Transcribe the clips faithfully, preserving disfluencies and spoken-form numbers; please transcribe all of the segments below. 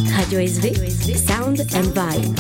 Radio S V, Sound and Vibe.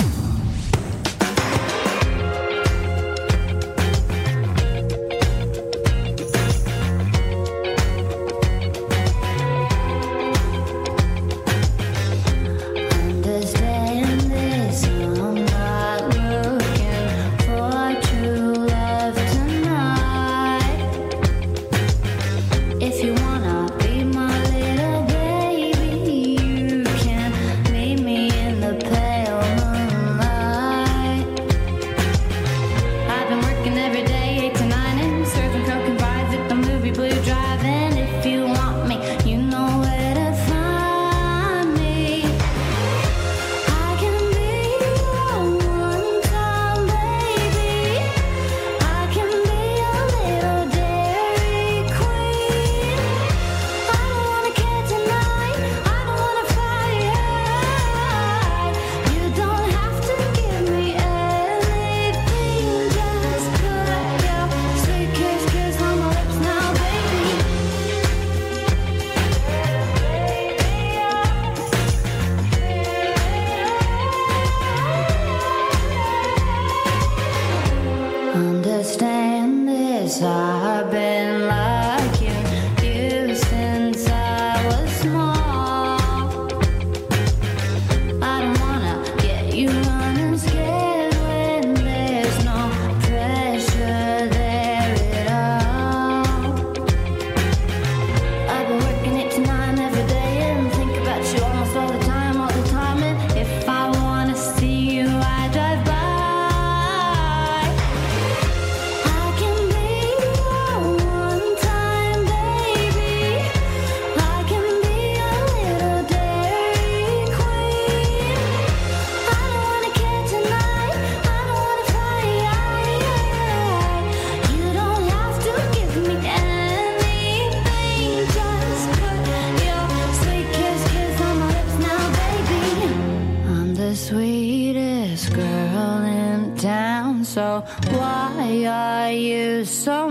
So why are you so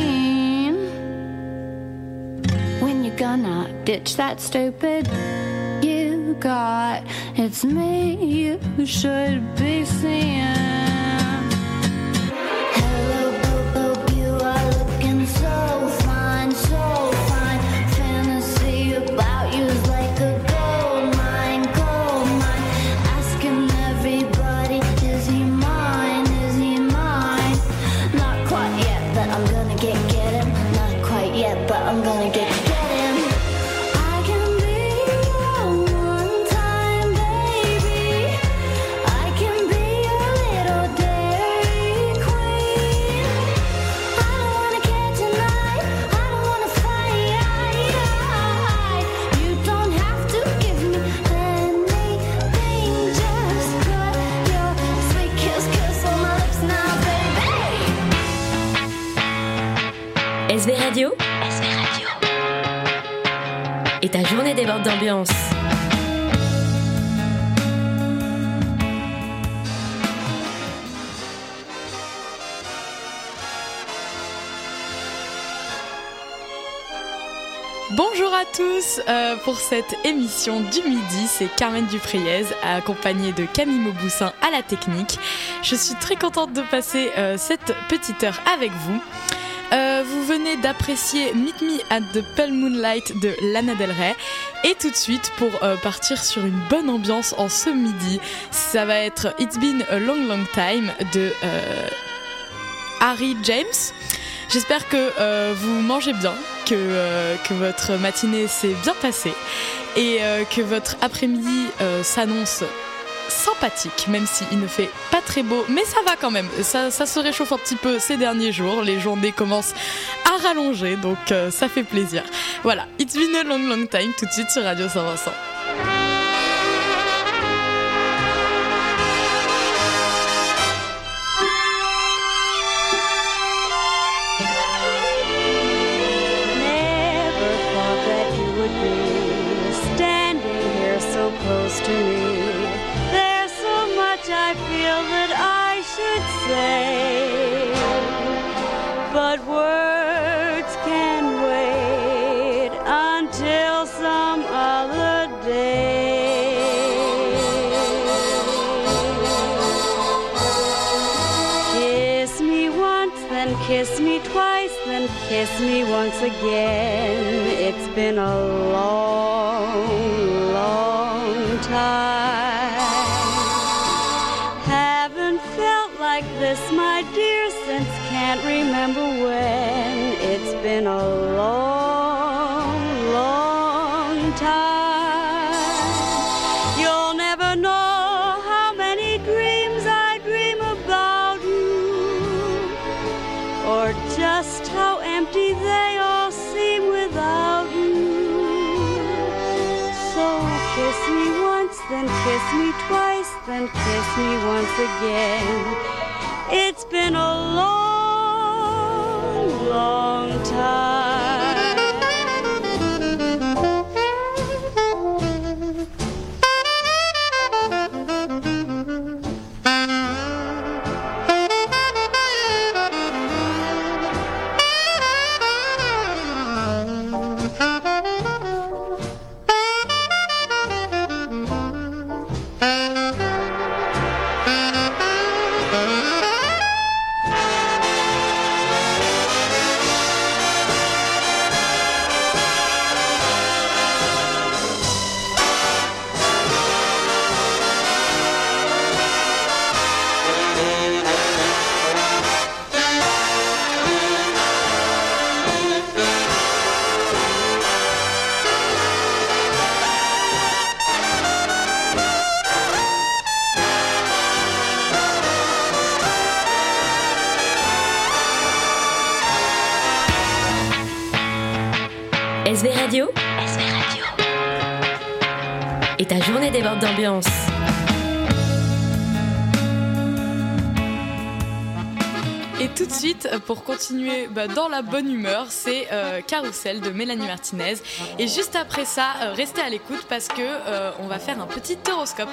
mean? When you gonna ditch that stupid you got? It's me you should be seeing. Hello, Bobo, you are looking so fine, so fine. Fantasy about you's like a gold mine, gold mine. Asking everybody, is he mine, is he mine? Not quite yet, but I'm gonna get, get him. Not quite yet, but I'm gonna get, get him. I can be your one-time baby. I can be your little dairy queen. I don't wanna care tonight, I don't wanna fight. You don't have to give me anything, just put your sweet kiss, kiss on my lips now, baby. S V Radio S V Radio. et ta journée déborde d'ambiance. Bonjour à tous, euh, pour cette émission du midi, c'est Carmen Dupriez, accompagnée de Camille Mauboussin à la technique. Je suis très contente de passer euh, cette petite heure avec vous. Euh, vous venez d'apprécier Meet Me at the Pale Moonlight de Lana Del Rey. Et tout de suite, pour euh, partir sur une bonne ambiance en ce midi, ça va être It's Been a Long Long Time de euh, Harry James. J'espère que euh, vous mangez bien, que, euh, que votre matinée s'est bien passée et euh, que votre après-midi euh, s'annonce sympathique, même s'il ne fait pas très beau, mais ça va quand même, ça, ça se réchauffe un petit peu ces derniers jours, les journées commencent à rallonger, donc euh, ça fait plaisir. Voilà, It's Been a Long Long Time, tout de suite sur Radio Saint-Vincent. Close to me, there's so much I feel that I should say, but words can wait until some other day. then kiss me once again. It's been a long, long time. Haven't felt like this, my dear, since can't remember when. It's been a long, long time. You'll never know how many dreams I dream about you, or just how empty they all seem without you. So kiss me once, then kiss me twice, then kiss me once again. It's been a long, long time. S V Radio, S V Radio. Et ta journée déborde d'ambiance. Et tout de suite, pour continuer bah, dans la bonne humeur, c'est euh, Carousel de Mélanie Martinez. Et juste après ça, euh, restez à l'écoute parce que euh, on va faire un petit horoscope.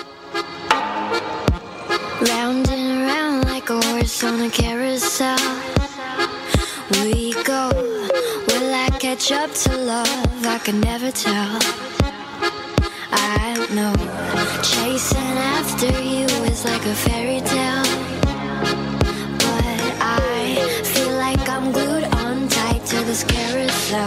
Round and round like a horse on a carousel. We go. Will I catch up to love? I can never tell. I know chasing after you is like a fairy tale, but I feel like I'm glued on tight to this carousel.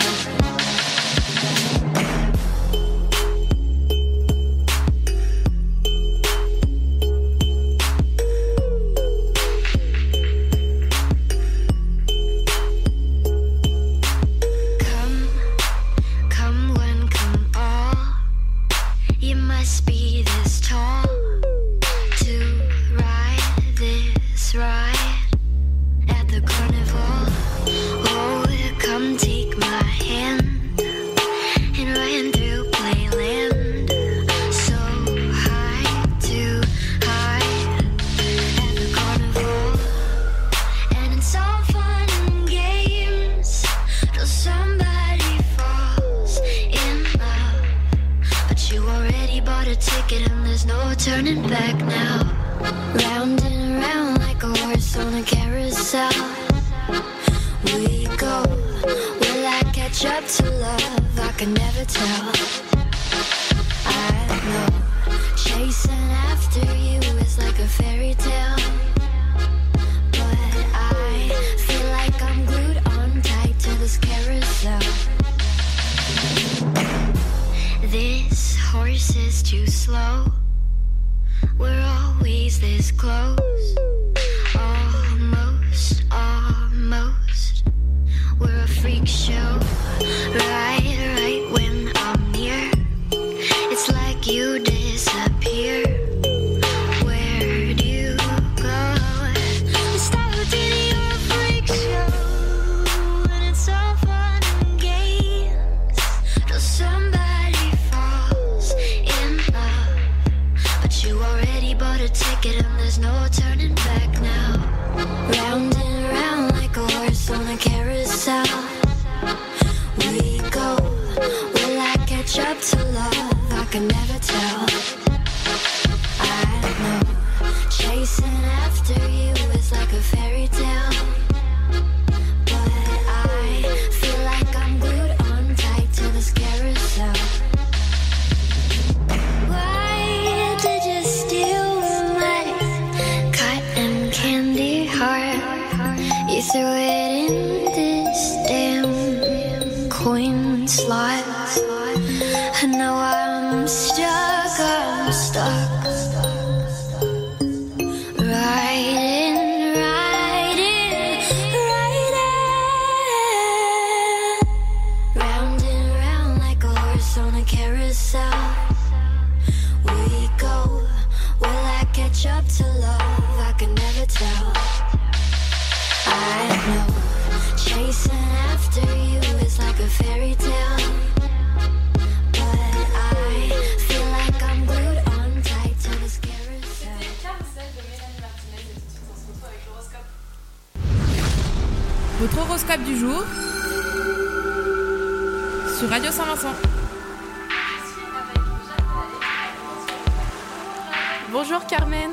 Turning back now. Round and round like a horse on a carousel. We go. Will I catch up to love? I can never tell. I know chasing after you is like a fairy tale, but I feel like I'm glued on tight to this carousel. This horse is too slow. We're always this close. Almost, almost. We're a freak show. Right, right when I'm near, it's like you disappear. Where'd you go? It's started in your freak show, and it's all fun and games till somebody falls in love. But you already bought a ticket and there's no turning back now. Round and round like a horse on a carousel. We go. Will I catch up to love? I can never tell. I know chasing after you is like a fairy tale, but I feel like I'm glued on tight to this carousel. Why did you steal my cotton candy heart? You threw it in this And now I'm stuck, I'm stuck. Riding, riding, riding. Round and round like a horse on a carousel. We go, will I catch up to love? I can never tell. I know, chasing after you is like a fairy tale. But I feel like I'm glued on tight to this carousel. Votre horoscope du jour sur Radio Saint-Vincent. Bonjour Carmen.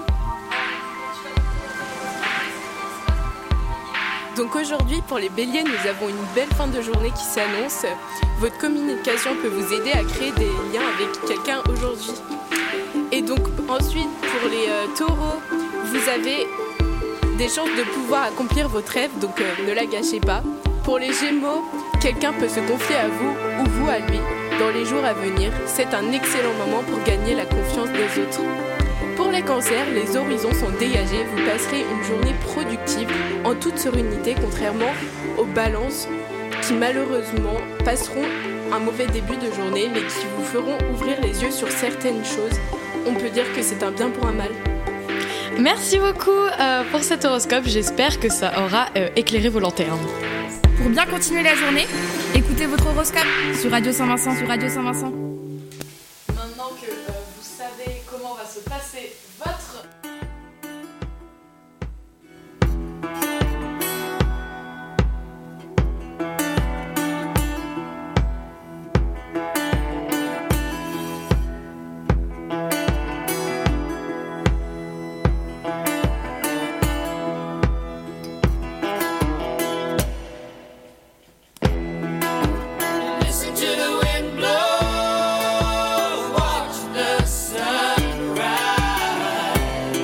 Donc aujourd'hui, pour les béliers, nous avons une belle fin de journée qui s'annonce. Votre communication peut vous aider à créer des liens avec quelqu'un aujourd'hui. Et donc ensuite, pour les euh, taureaux, vous avez des chances de pouvoir accomplir votre rêve, donc euh, ne la gâchez pas. Pour les gémeaux, quelqu'un peut se confier à vous ou vous à lui dans les jours à venir. C'est un excellent moment pour gagner la confiance des autres. Pour les cancers, les horizons sont dégagés, vous passerez une journée productive en toute sérénité, contrairement aux balances qui malheureusement passeront un mauvais début de journée mais qui vous feront ouvrir les yeux sur certaines choses. On peut dire que c'est un bien pour un mal. Merci beaucoup euh, pour cet horoscope, j'espère que ça aura euh, éclairé vos lanternes. Pour bien continuer la journée, écoutez votre horoscope sur Radio Saint-Vincent, sur Radio Saint-Vincent. Maintenant que euh, vous savez comment va se passer votre... Listen to the wind blow, watch the sun rise.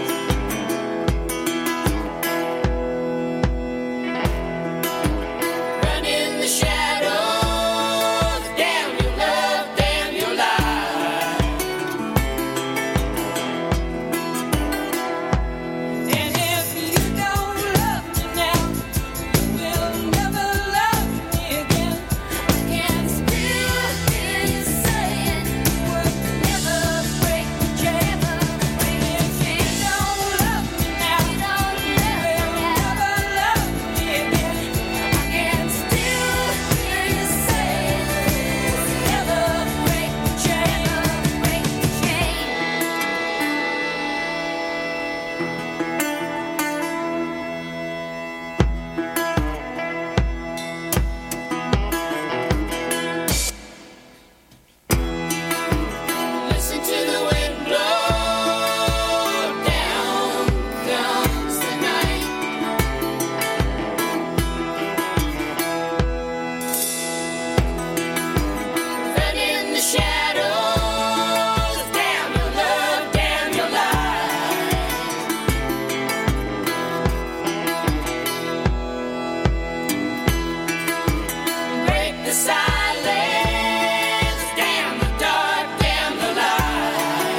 Run in the shadows, damn your love, damn your life. And if you don't love me now, you will never love me again. I can still hear you saying we'll never break the chain. If you don't love me now, you will never love me again. I can still hear you saying we'll never break the chain. Break the chain. Listen to the wind blow, down comes the night. Run in the shadows, damn your love, damn your life. Break the silence, damn the dark, damn the light.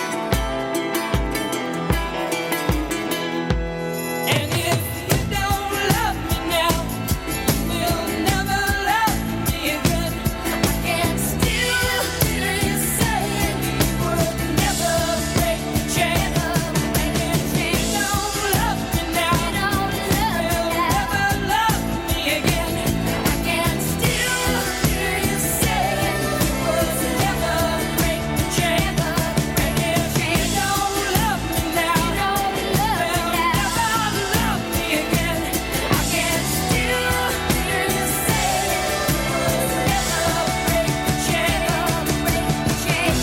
And if you don't love me now, you will never love me again. I can still hear you saying we'll never break the chain. And if you don't love me now, you will never love me again. I can still hear you saying we'll never break the chain. And if you don't love me now, you will never love me again. I can still hear you saying we'll never break the chain. Break the chain.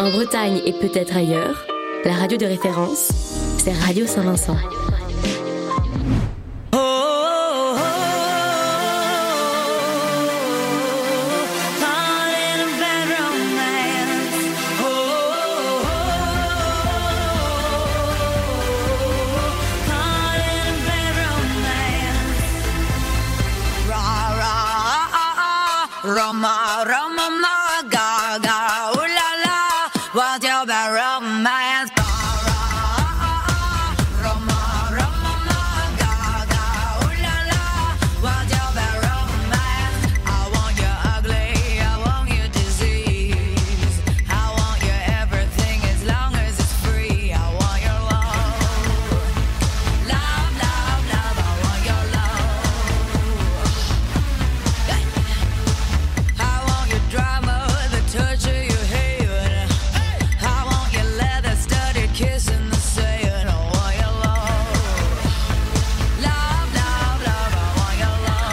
En Bretagne et peut-être ailleurs, la radio de référence, c'est Radio Saint-Vincent. Roma, Roma, ma, ga, ga, ooh la la, what's your bad romance? Roma, Roma, ma, ga, ga, ooh la la, what's your bad romance? I want you ugly, I want you disease, I want you everything as long as it's free. I want your love, love, love, love, I want your love. I want your drama, the touch of your hand. I want your leather studded kiss in the sand. I want your love, love, love, love. I want your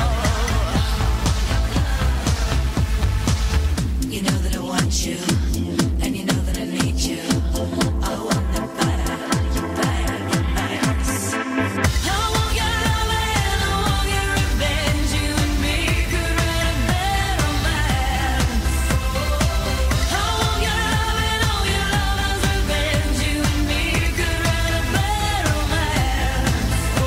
love. You know that I want you, and you know that I need you. I want the better, you better, you better. I want your love and I want your revenge. You and me could write a bad romance. I want your love and all your lovers' revenge. You and me could write a bad romance. Oh,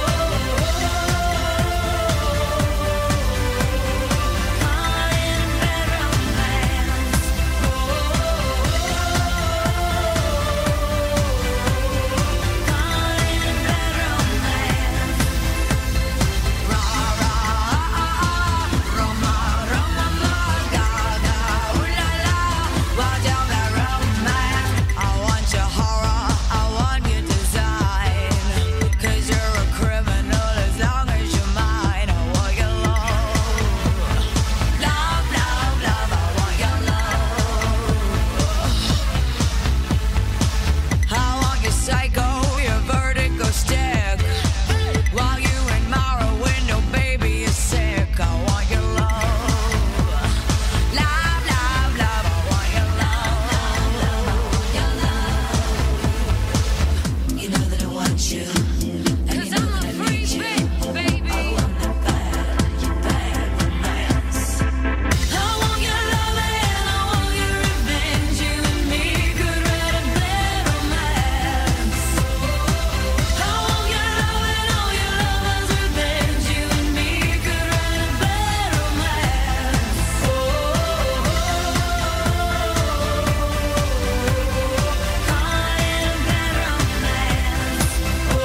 caught in a bad romance. Oh, caught in a bad romance. Ra ra Roma, Roma, ma, ga, ga, ooh la la, what's your bad romance? I want your horror, I want your design, 'cause you're a criminal as long as you're mine. I want your love, love, love, love, I want your love. I want your psycho, your vertigo stick, while you admire a window, baby, you're sick. I want your love, love, love, love, I want your love, your love. You know that I want you, and you know that I need you. Baby. I want the bad, you bad romance. I want your love and I want your revenge. You and me could write a bad romance. I want your love and all your lovers' revenge. You and me could write a bad romance. Oh, caught in a bad romance. Oh,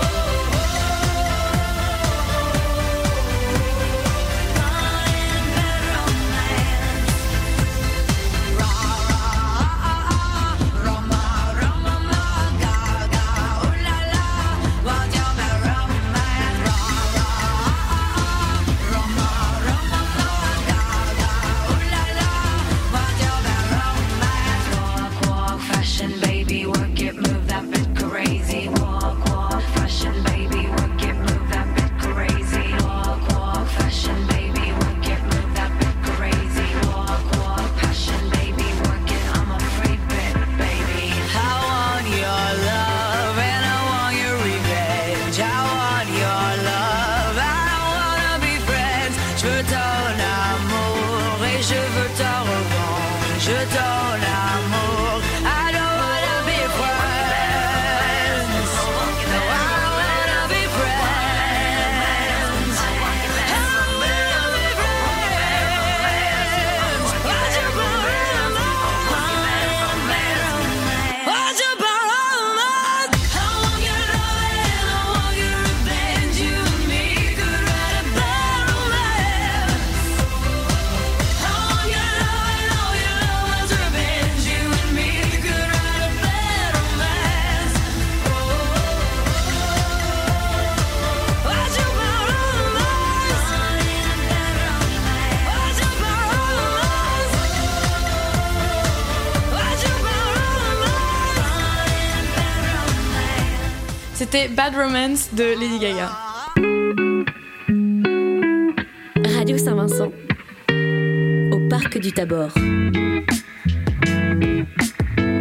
caught in a bad romance. Ra ra Roma, Roma, ma, ga, ga, ooh la la, what's your bad romance? Ra ra Roma, Roma, ma, ga, ga, ooh la la, what's your bad romance? Walk, walk, fashion, baby, work it, move that bit crazy. Walk, walk, fashion, baby, work it, move that bit crazy. Walk, walk, fashion, baby, work it, move that bit crazy. Walk, walk, passion, baby, work it, I'm a free bit, baby. I want your love and I want your revenge. I want your love, I wanna be friends. Je veux ton amour et je veux ta revanche. Je veux ton amour, I don't wanna be friends. No, I wanna be friends. I wanna be friends. What's your problem? What's your problem? I want your love and I want your revenge. You and me could write a bad romance. I want your love and all your lovers' revenge. You and me could write a bad romance. Oh, what's your problem? What's your problem? What's your problem? C'était Bad Romance de Lady Gaga. Radio Saint-Vincent, au parc du Tabor.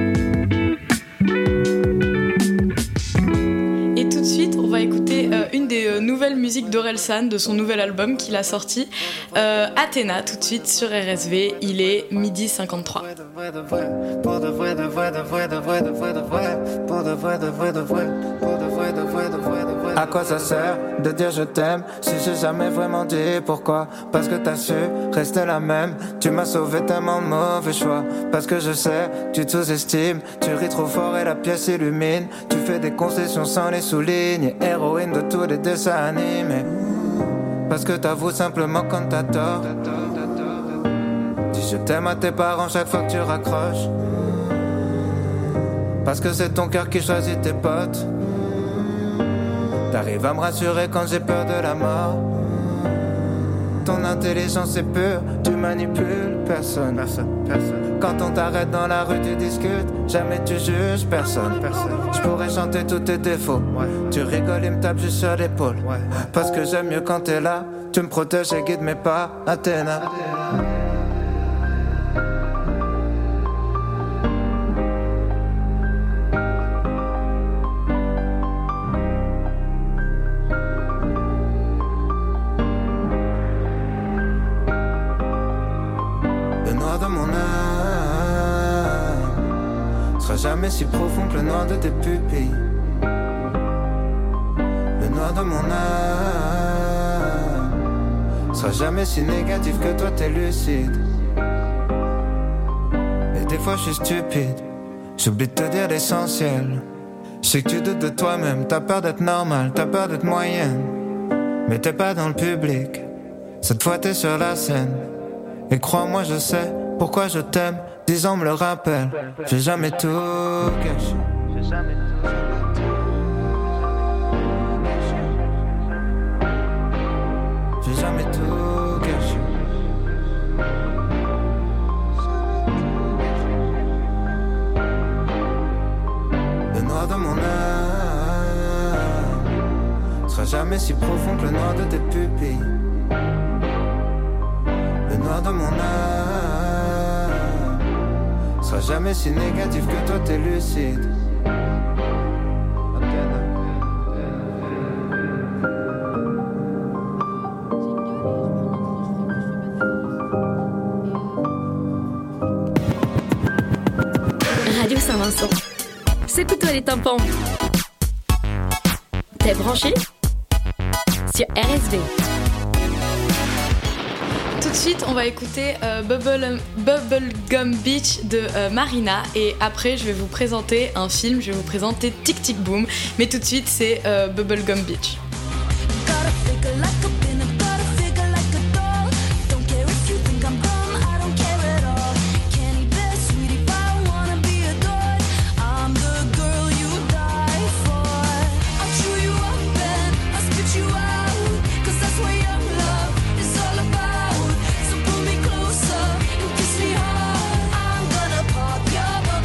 musique d'Orelsan de son nouvel album qu'il a sorti. Euh, Athéna, tout de suite sur R S V, il est midi cinquante-trois. Pour de vrai, pour de vrai, de vrai, de vrai, de vrai, de vrai, de vrai, pour de vrai, de vrai, de vrai, pour de vrai, de vrai, de vrai, de vrai. À quoi ça sert de dire je t'aime si j'ai jamais vraiment dit pourquoi? Parce que t'as su rester la même. Tu m'as sauvé tellement de mauvais choix. Parce que je sais, tu te sous-estimes. Tu ris trop fort et la pièce illumine. Tu fais des concessions sans les souligner. Héroïne de tous les dessins animés. Parce que t'avoues simplement quand t'as tort. Dis je t'aime à tes parents chaque fois que tu raccroches. Parce que c'est ton cœur qui choisit tes potes. T'arrives à me rassurer quand j'ai peur de la mort. Ton intelligence est pure, tu manipules personne. Personne, personne. Quand on t'arrête dans la rue, tu discutes. Jamais tu juges personne. Personne. Je pourrais chanter tous tes défauts. Ouais. Tu rigoles et me tapes juste sur l'épaule. Ouais. Parce que j'aime mieux quand t'es là. Tu me protèges et guides mes pas. Athéna. Jamais si profond que le noir de tes pupilles. Le noir de mon âme sera jamais si négatif que toi t'es lucide. Et des fois je suis stupide, j'oublie de te dire l'essentiel. Je sais que tu doutes de toi-même, t'as peur d'être normal, t'as peur d'être moyenne. Mais t'es pas dans le public, cette fois t'es sur la scène. Et crois-moi je sais pourquoi je t'aime. Dix ans me le rappellent, j'ai jamais tout caché. J'ai jamais tout caché. J'ai jamais tout caché. Le noir de mon âme sera jamais si profond que le noir de tes pupilles. Le noir de mon âme sera jamais si négatif que toi t'es lucide. Radio Saint-Vincent. Secoue-toi les tympans. T'es branché sur R S V. Tout de suite, on va écouter euh, Bubble, Bubblegum Beach de euh, Marina et après, je vais vous présenter un film, je vais vous présenter Tic Tic Boom. Mais tout de suite, c'est euh, Bubblegum Beach.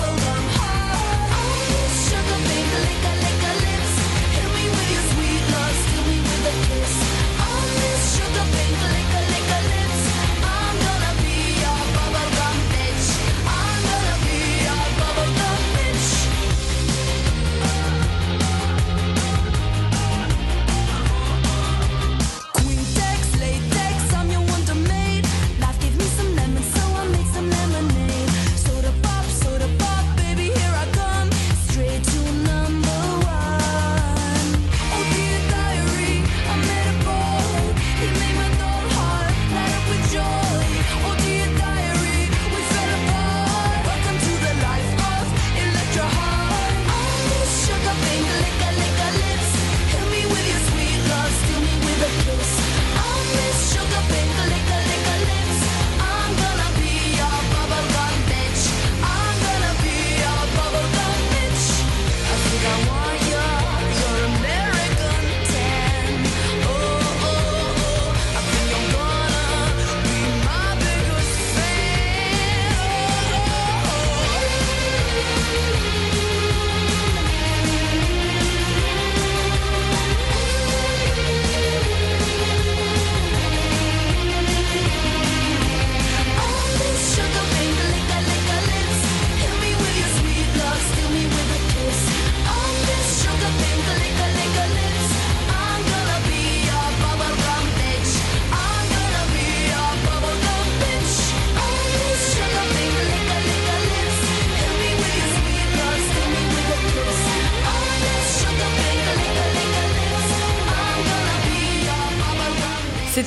Sugar, baby, lick a, lick a lips. Hit me with your sweet love.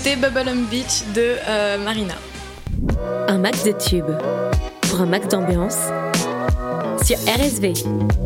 C'était Bubblegum Beach de euh, Marina. Un max de tubes pour un max d'ambiance sur R S V.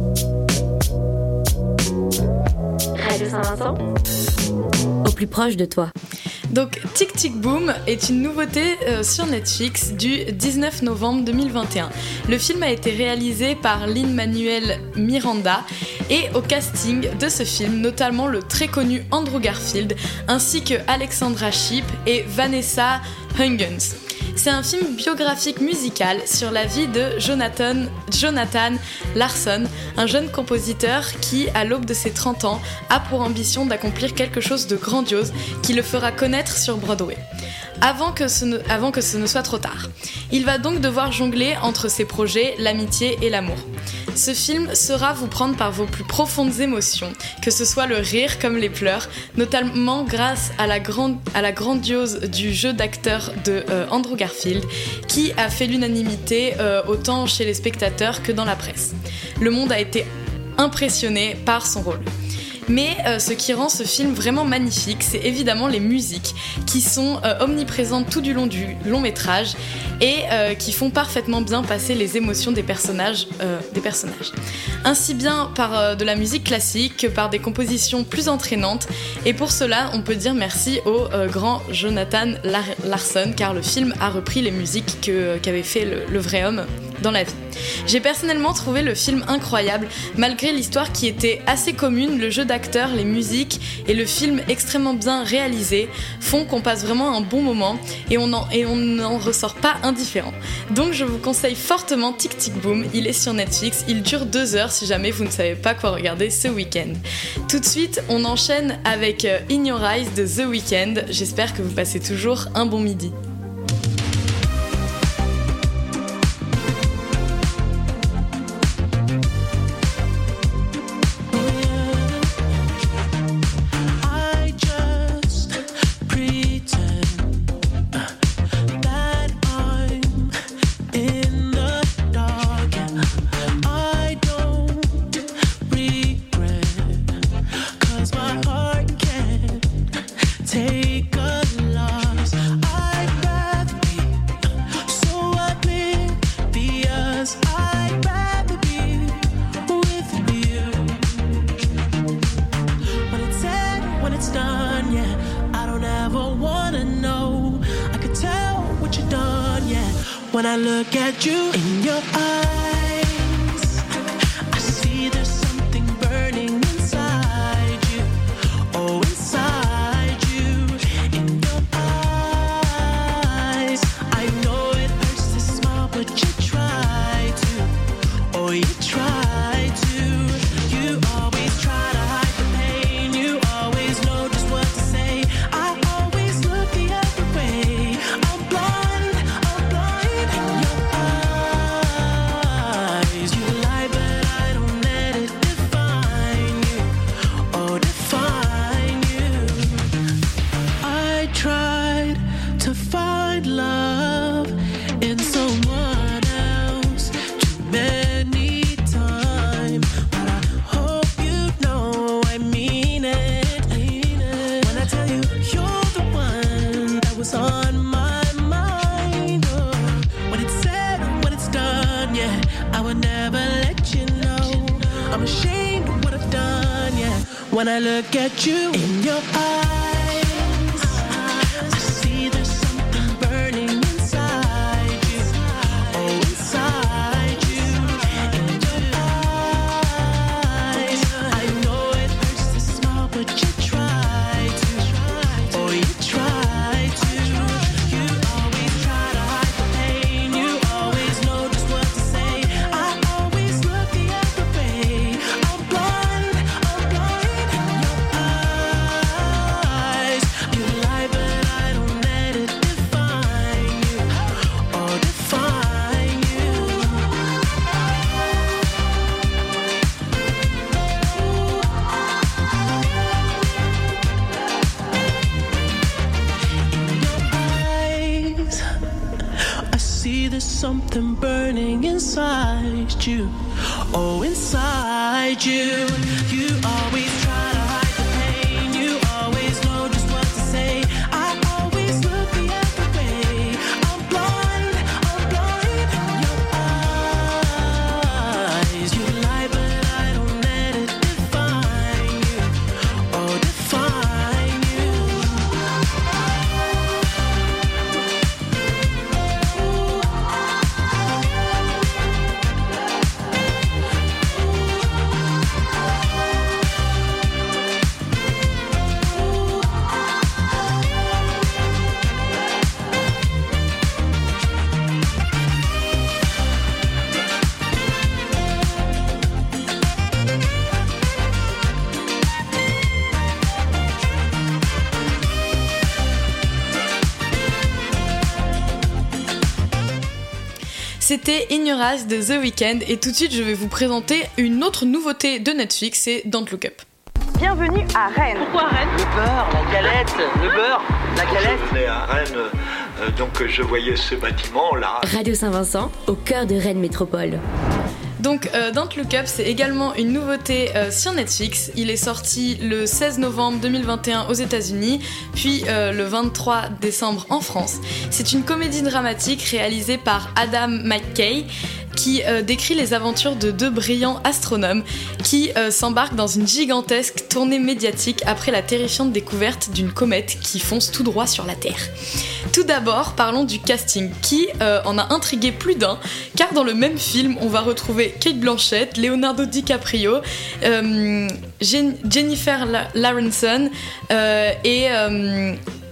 Radio Saint-Vincent, au plus proche de toi. Donc Tic Tic Boom est une nouveauté euh, sur Netflix du dix-neuf novembre deux mille vingt et un. Le film a été réalisé par Lin-Manuel Miranda et au casting de ce film, notamment le très connu Andrew Garfield ainsi que Alexandra Shipp et Vanessa Hudgens. C'est un film biographique musical sur la vie de Jonathan, Jonathan Larson, un jeune compositeur qui, à l'aube de ses trente ans, a pour ambition d'accomplir quelque chose de grandiose qui le fera connaître sur Broadway. Avant que, ce ne, avant que ce ne soit trop tard. Il va donc devoir jongler entre ses projets, l'amitié et l'amour. Ce film saura vous prendre par vos plus profondes émotions, que ce soit le rire comme les pleurs, notamment grâce à la, grande, à la grandiose du jeu d'acteur de euh, Andrew Garfield, qui a fait l'unanimité euh, autant chez les spectateurs que dans la presse. Le monde a été impressionné par son rôle. Mais euh, ce qui rend ce film vraiment magnifique, c'est évidemment les musiques qui sont euh, omniprésentes tout du long du long métrage et euh, qui font parfaitement bien passer les émotions des personnages, euh, des personnages. Ainsi bien par euh, de la musique classique que par des compositions plus entraînantes. Et pour cela, on peut dire merci au euh, grand Jonathan Lar- Larson, car le film a repris les musiques que, qu'avait fait le, le vrai homme dans la vie. J'ai personnellement trouvé le film incroyable, malgré l'histoire qui était assez commune, le jeu d'acteurs, les musiques et le film extrêmement bien réalisé font qu'on passe vraiment un bon moment et on en, et on n'en ressort pas indifférent. Donc je vous conseille fortement Tic Tic Boom, il est sur Netflix, il dure deux heures si jamais vous ne savez pas quoi regarder ce week-end. Tout de suite, on enchaîne avec In Your Eyes de The Weeknd, j'espère que vous passez toujours un bon midi. When I look at you in your eyes, I see there's something burning inside you. Oh, inside you, in your eyes. I know it hurts to smile, but you try to. Oh, you try to. You always try to hide the pain. You always know just what to say. I always look the other way. I'm blind. When I look at you in your eyes, I see there's something burning inside you. Oh, inside you, in your eyes. I know it hurts to smile, but you try to. Oh, you try to. You always try to hide the pain. You always know just what to say. I always look the other way. I'm blind, I'm blind. Something burning inside you. Oh, inside you. You always try to hide the pain. You always know just what to say. I always C'était In Your Eyes de The Weeknd et tout de suite je vais vous présenter une autre nouveauté de Netflix, c'est Don't Look Up. Bienvenue à Rennes. Pourquoi Rennes? Le beurre, la galette, le beurre, la galette. Je venais à Rennes, euh, donc je voyais ce bâtiment-là. Radio Saint-Vincent, au cœur de Rennes Métropole. Donc euh, Don't Look Up, c'est également une nouveauté euh, sur Netflix. Il est sorti le seize novembre deux mille vingt et un aux États-Unis, puis euh, le vingt-trois décembre en France. C'est une comédie dramatique réalisée par Adam McKay qui euh, décrit les aventures de deux brillants astronomes qui euh, s'embarquent dans une gigantesque tournée médiatique après la terrifiante découverte d'une comète qui fonce tout droit sur la Terre. Tout d'abord, parlons du casting qui euh, en a intrigué plus d'un, car dans le même film, on va retrouver Cate Blanchett, Leonardo DiCaprio, euh, Jen- Jennifer La- Lawrence euh, et euh,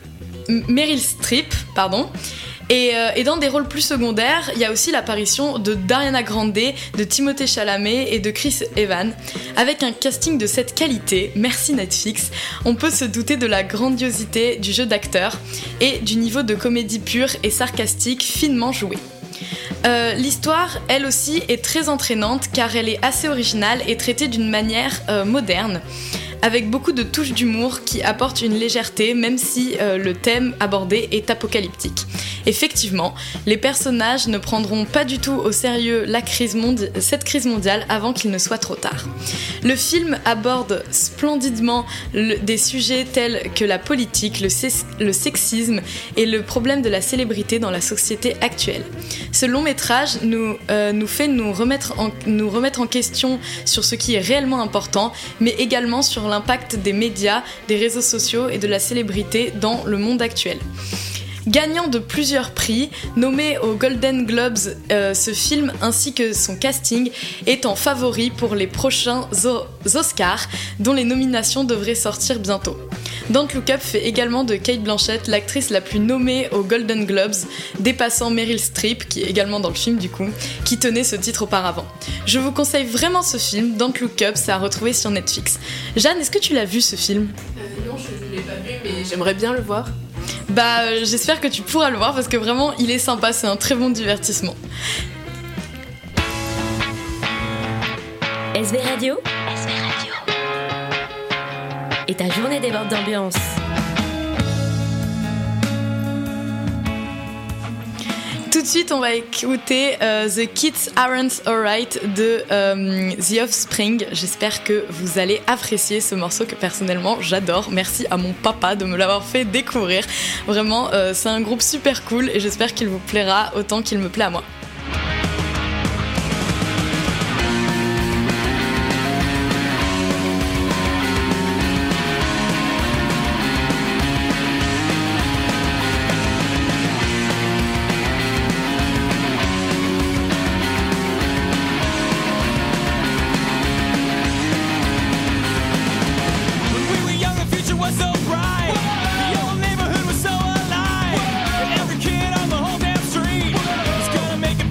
Meryl Streep, pardon. Et, euh, et dans des rôles plus secondaires, il y a aussi l'apparition de Ariana Grande, de Timothée Chalamet et de Chris Evans. Avec un casting de cette qualité, merci Netflix, on peut se douter de la grandiosité du jeu d'acteur et du niveau de comédie pure et sarcastique finement joué. Euh, l'histoire, elle aussi, est très entraînante car elle est assez originale et traitée d'une manière euh, moderne, avec beaucoup de touches d'humour qui apportent une légèreté même si euh, le thème abordé est apocalyptique. Effectivement, les personnages ne prendront pas du tout au sérieux la crise mondi- cette crise mondiale avant qu'il ne soit trop tard. Le film aborde splendidement le- des sujets tels que la politique, le, sex- le sexisme et le problème de la célébrité dans la société actuelle. Ce long métrage nous, euh, nous fait nous remettre, en, nous remettre en question sur ce qui est réellement important, mais également sur l'impact des médias, des réseaux sociaux et de la célébrité dans le monde actuel. Gagnant de plusieurs prix, nommé aux Golden Globes, euh, ce film ainsi que son casting est en favori pour les prochains o- Oscars, dont les nominations devraient sortir bientôt. Don't Look Up fait également de Cate Blanchett l'actrice la plus nommée aux Golden Globes, dépassant Meryl Streep, qui est également dans le film du coup, qui tenait ce titre auparavant. Je vous conseille vraiment ce film, Don't Look Up, c'est à retrouver sur Netflix. Jeanne, est-ce que tu l'as vu ce film ? Euh, non, je ne l'ai pas vu, mais j'aimerais bien le voir. Bah, euh, j'espère que tu pourras le voir parce que vraiment, il est sympa, c'est un très bon divertissement. S V Radio, S V Radio. Et ta journée déborde d'ambiance. Tout de suite, on va écouter euh, The Kids Aren't Alright de euh, The Offspring. J'espère que vous allez apprécier ce morceau que personnellement j'adore. Merci à mon papa de me l'avoir fait découvrir. Vraiment, euh, c'est un groupe super cool et j'espère qu'il vous plaira autant qu'il me plaît à moi. Make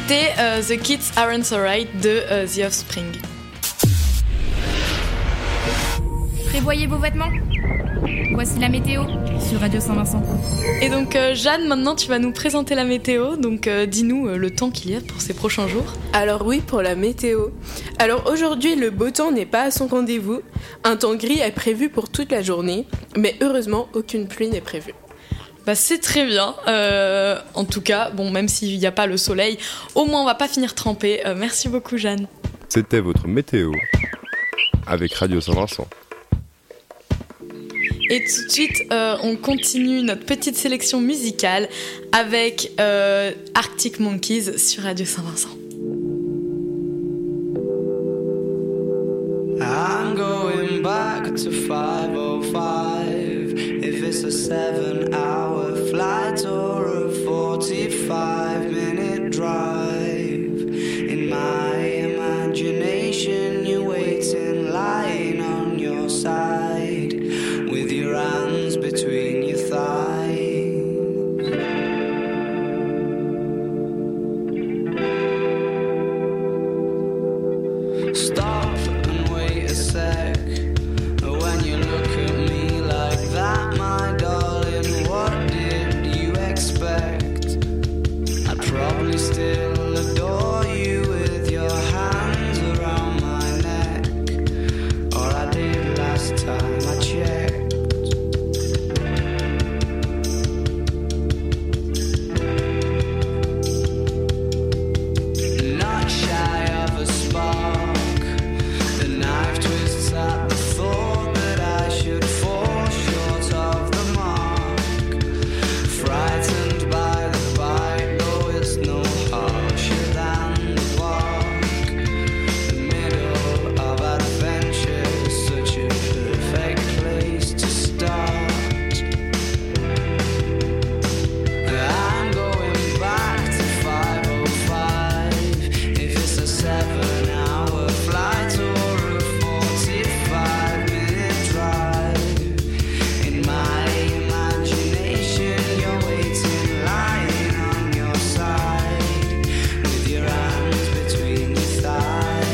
C'était euh, The Kids Aren't Alright de euh, The Offspring. Prévoyez vos vêtements. Voici la météo sur Radio Saint-Vincent. Et donc euh, Jeanne, maintenant tu vas nous présenter la météo, donc euh, dis-nous euh, le temps qu'il y a pour ces prochains jours. Alors oui, pour la météo. Alors aujourd'hui, le beau temps n'est pas à son rendez-vous. Un temps gris est prévu pour toute la journée, mais heureusement, aucune pluie n'est prévue. Bah c'est très bien, euh, en tout cas, bon même s'il n'y a pas le soleil, au moins on va pas finir trempé. Euh, merci beaucoup Jeanne. C'était votre météo avec Radio Saint-Vincent. Et tout de suite, euh, on continue notre petite sélection musicale avec euh, Arctic Monkeys sur Radio Saint-Vincent. I'm going back to five oh five. If it's a seven hour flight or a forty-five minute drive. In my imagination, you're waiting, lying on your side, with your hands between your thighs. Stop and wait a sec. When you look at me like that, my darling, what did you expect? I'd probably still adore you with your hands around my neck, or I did last time I checked. Not shy of a spark. The knife twists at the thought that I should fall short of the mark. Frightened by the bite, though it's no harsher than the bark. The middle of adventure is such a perfect place to start. I'm going back to five oh five. If it's a seven hour flight or a forty-five minute drive. In my imagination, you're waiting, lying on your side, with your hands between your thighs.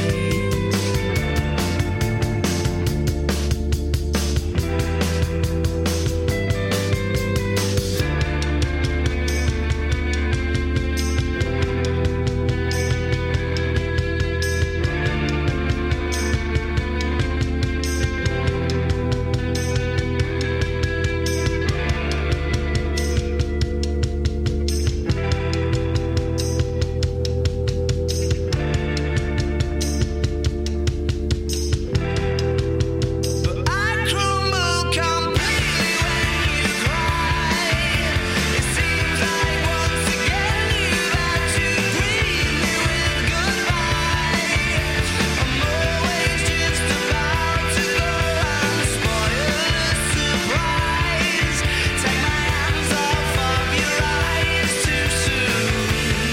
But I crumble completely when you cry. It seems like once again you've had to greet me with goodbye. I'm always just about to go and spoil the surprise. Take my hands off of your eyes too soon.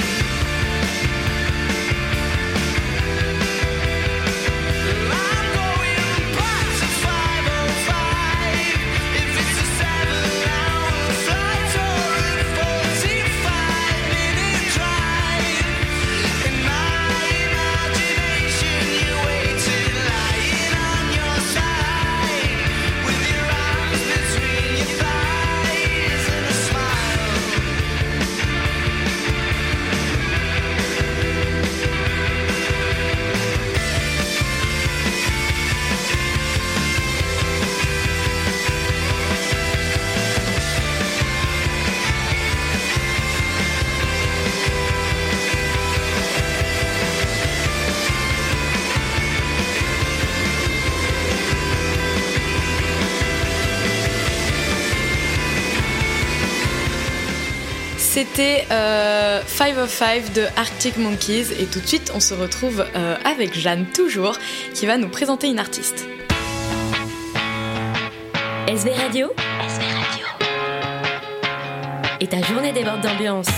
I'm going back to five oh five. If it's a seven hour flight or a forty-five minute drive. In my imagination, you're waiting, lying on your side, with your arms between your thighs and a smile. C'était euh, five oh five de Arctic Monkeys et tout de suite on se retrouve euh, avec Jeanne toujours qui va nous présenter une artiste. S V Radio, S V Radio. Et ta journée déborde d'ambiance.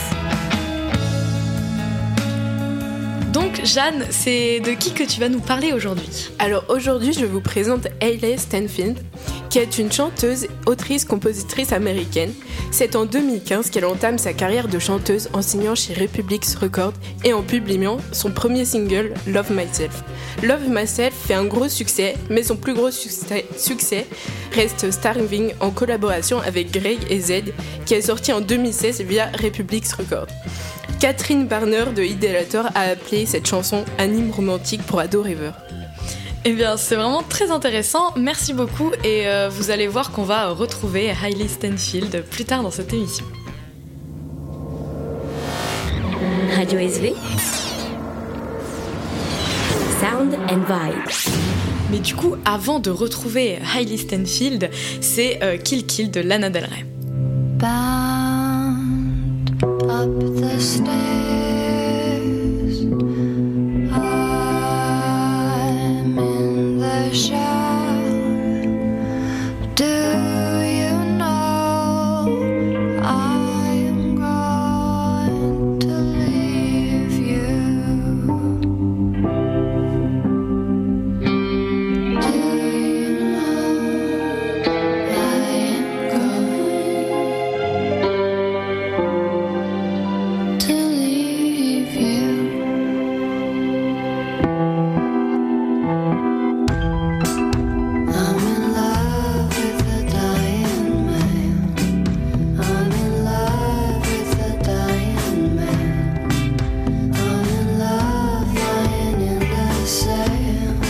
Donc Jeanne, c'est de qui que tu vas nous parler aujourd'hui? Alors aujourd'hui, je vous présente Hailey Steinfeld, qui qui est une chanteuse, autrice, compositrice américaine. C'est en deux mille quinze qu'elle entame sa carrière de chanteuse en signant chez Republic Records et en publiant son premier single, Love Myself. Love Myself fait un gros succès, mais son plus gros succès, succès reste Starving en collaboration avec Greg et Z, qui est sorti en deux mille seize via Republic Records. Catherine Barner de Idolator a appelé cette chanson un hymne romantique pour ado rêveurs. Eh bien, c'est vraiment très intéressant. Merci beaucoup. Et euh, vous allez voir qu'on va retrouver Hailey Steinfeld plus tard dans cette émission. Radio S V. Sound and Vibe. Mais du coup, avant de retrouver Hailey Steinfeld, c'est euh, Kill Kill de Lana Del Rey. Bound up the stairs, I'm in the shower. Do you know I am going to leave you? Do you know I am going to leave you? I'm in love with a dying man. I'm in love with a dying man. I'm in love lying in the sand.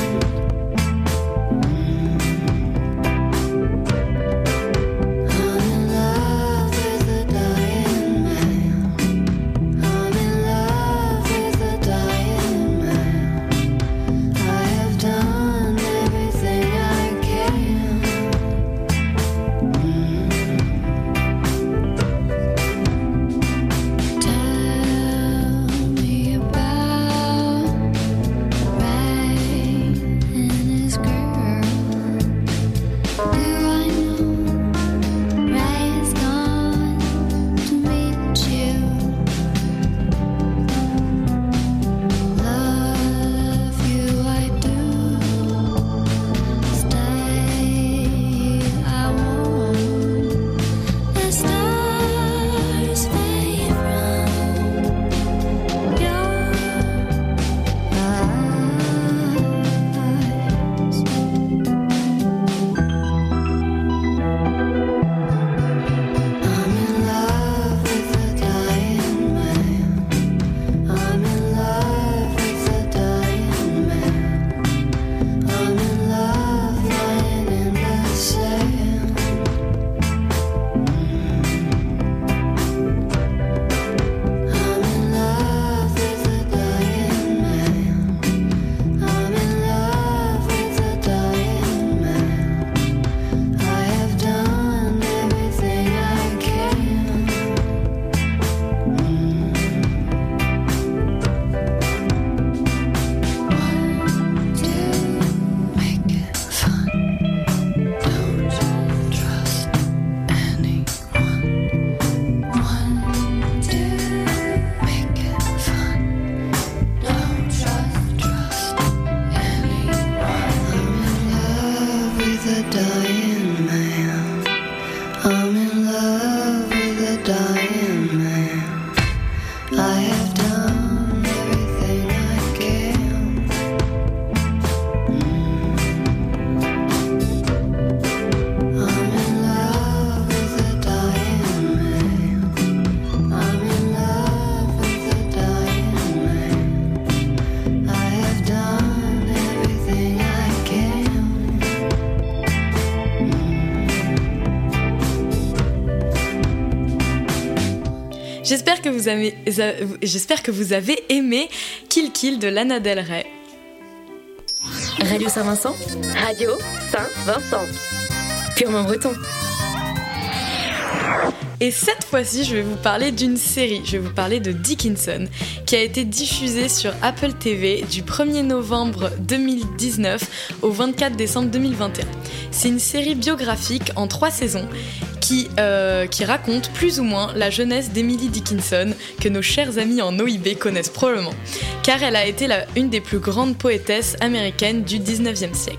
I'm in love with a dying man. I'm in love with a dying man. I have done everything I can. Tell me about Ray and his girl. Do I know Ray is gone to meet you? Love you, I do. Stay, I won't. The stars fade from your eyes. I'm in love with a dying man. I'm in love with a dying man. I'm in love lying in the sand. I'm in love with a dying man. I'm in love with a dying man. I have done everything I can. One, two, make it fun. Don't trust anyone. One, two, make it fun. Don't trust, trust anyone. I'm in love with a dying man. I'm in love with a dying man. I have done everything I can. I'm in love with a dying man. I'm in love with a dying man. I have done everything I can. J'espère que vous avez, j'espère que vous avez aimé Kill Kill de Lana Del Rey. Radio Saint-Vincent. Radio Saint-Vincent. Purement breton. Et cette fois-ci, je vais vous parler d'une série. Je vais vous parler de Dickinson, qui a été diffusée sur Apple T V du premier novembre deux mille dix-neuf au vingt-quatre décembre deux mille vingt et un. C'est une série biographique en trois saisons qui, euh, qui raconte plus ou moins la jeunesse d'Emily Dickinson, que nos chers amis en O I B connaissent probablement, car elle a été la, une des plus grandes poétesses américaines du dix-neuvième siècle.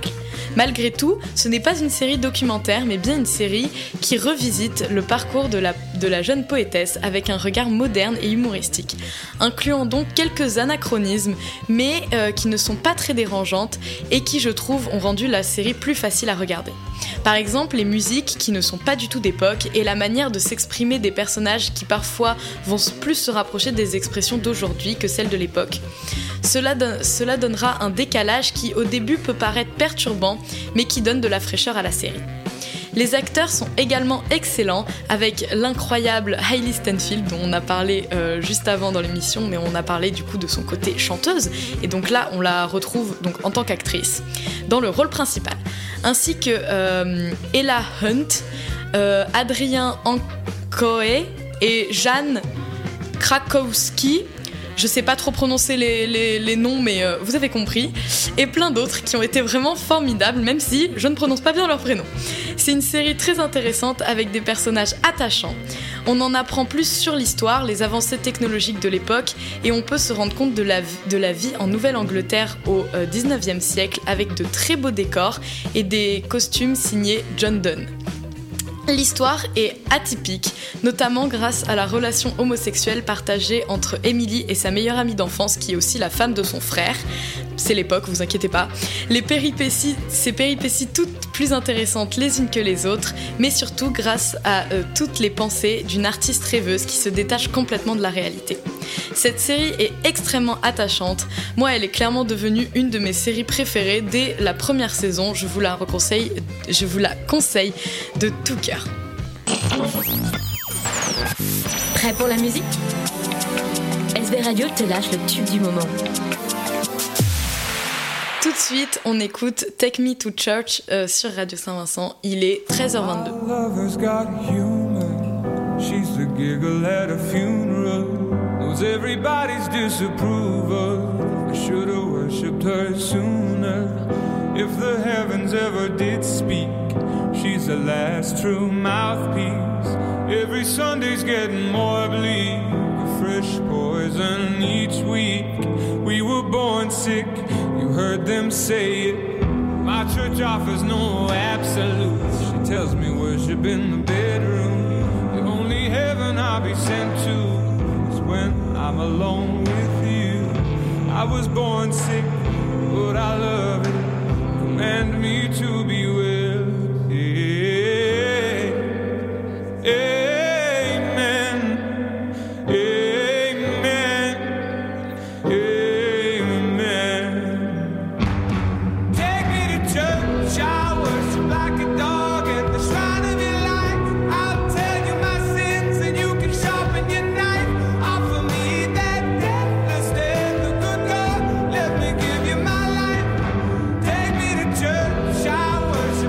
Malgré tout, ce n'est pas une série documentaire, mais bien une série qui revisite le parcours de la, de la jeune poétesse avec un regard moderne et humoristique, incluant donc quelques anachronismes, mais euh, qui ne sont pas très dérangeantes et qui, je trouve, ont rendu la série plus facile à regarder. Par exemple, les musiques qui ne sont pas du tout d'époque et la manière de s'exprimer des personnages qui parfois vont plus se rapprocher des expressions d'aujourd'hui que celles de l'époque. Cela, don- cela donnera un décalage qui au début peut paraître perturbant, mais qui donne de la fraîcheur à la série. Les acteurs sont également excellents, avec l'incroyable Hailey Steinfeld dont on a parlé euh, juste avant dans l'émission, mais on a parlé du coup de son côté chanteuse, et donc là on la retrouve donc en tant qu'actrice dans le rôle principal, ainsi que euh, Ella Hunt, euh, Adrien Ancoe et Jeanne Krakowski. Je sais pas trop prononcer les, les, les noms, mais euh, vous avez compris. Et plein d'autres qui ont été vraiment formidables, même si je ne prononce pas bien leur prénom. C'est une série très intéressante avec des personnages attachants. On en apprend plus sur l'histoire, les avancées technologiques de l'époque, et on peut se rendre compte de la, de la vie en Nouvelle-Angleterre au euh, dix-neuvième siècle, avec de très beaux décors et des costumes signés John Donne. L'histoire est atypique, notamment grâce à la relation homosexuelle partagée entre Emily et sa meilleure amie d'enfance, qui est aussi la femme de son frère. C'est l'époque, vous inquiétez pas. Les péripéties, ces péripéties toutes plus intéressantes les unes que les autres, mais surtout grâce à euh, toutes les pensées d'une artiste rêveuse qui se détache complètement de la réalité. Cette série est extrêmement attachante. Moi, elle est clairement devenue une de mes séries préférées dès la première saison. Je vous la reconseille, je vous la conseille de tout cœur. Prêt pour la musique ? S B Radio te lâche le tube du moment. Tout de suite, on écoute Take Me to Church euh, sur Radio Saint-Vincent. Il est treize heures vingt-deux. My lover's got humor. She's the giggle at a funeral. Knows everybody's disapproval. I should have worshipped her sooner. If the heavens ever did speak, she's the last true mouthpiece. Every Sunday's getting more bleak. A fresh poison each week. We were born sick, you heard them say it. My church offers no absolutes. She tells me worship in the bedroom. The only heaven I'll be sent to is when I'm alone with you. I was born sick, but I love it. Command me to be with you. Amen. Amen. Amen. Take me to church, I worship like a dog at the shrine of your light. I'll tell you my sins and you can sharpen your knife. Offer me that deathless death, the good God, let me give you my life. Take me to church, I worship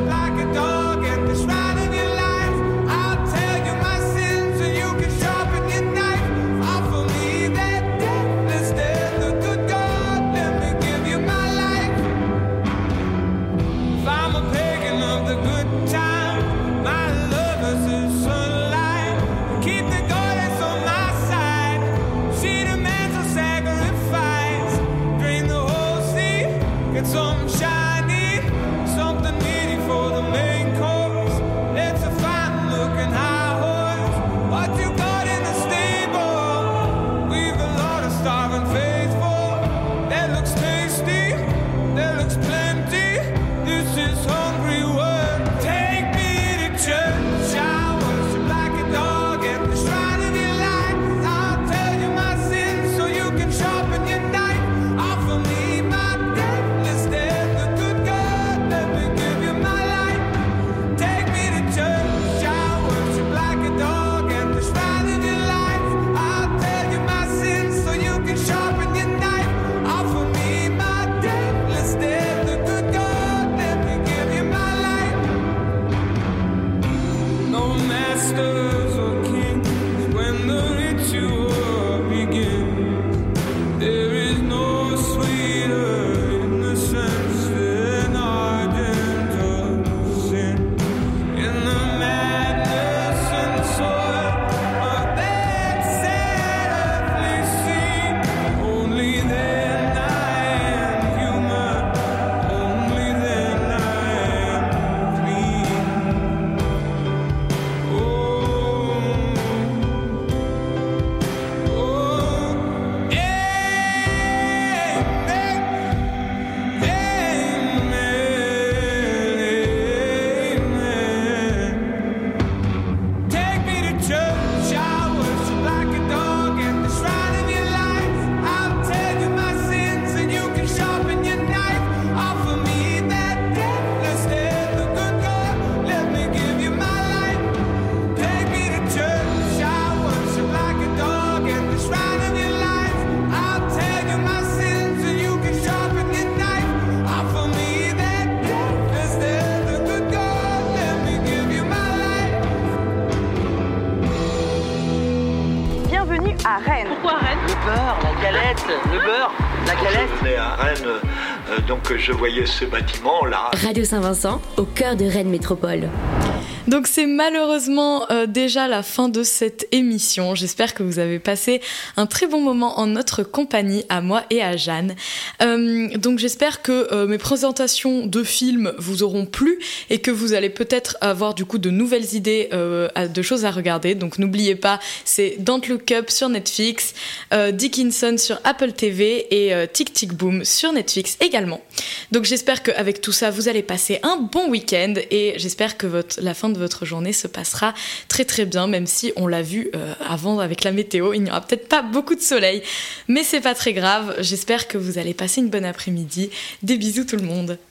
Rennes. Pourquoi Rennes? Le beurre, la galette, le beurre, la galette. Je venais à Rennes, euh, donc je voyais ce bâtiment là. Radio Saint-Vincent, au cœur de Rennes Métropole. Donc c'est malheureusement euh, déjà la fin de cette émission. J'espère que vous avez passé un très bon moment en notre compagnie, à moi et à Jeanne. Euh, donc j'espère que euh, mes présentations de films vous auront plu et que vous allez peut-être avoir du coup de nouvelles idées euh, de choses à regarder. Donc n'oubliez pas, c'est Don't Look Up sur Netflix, euh, Dickinson sur Apple T V et euh, Tic Tic Boom sur Netflix également. Donc j'espère qu'avec tout ça, vous allez passer un bon week-end et j'espère que votre, la fin de votre journée se passera très très bien, même si on l'a vu euh, avant avec la météo, il n'y aura peut-être pas beaucoup de soleil, mais c'est pas très grave. J'espère que vous allez passer une bonne après-midi. Des bisous tout le monde.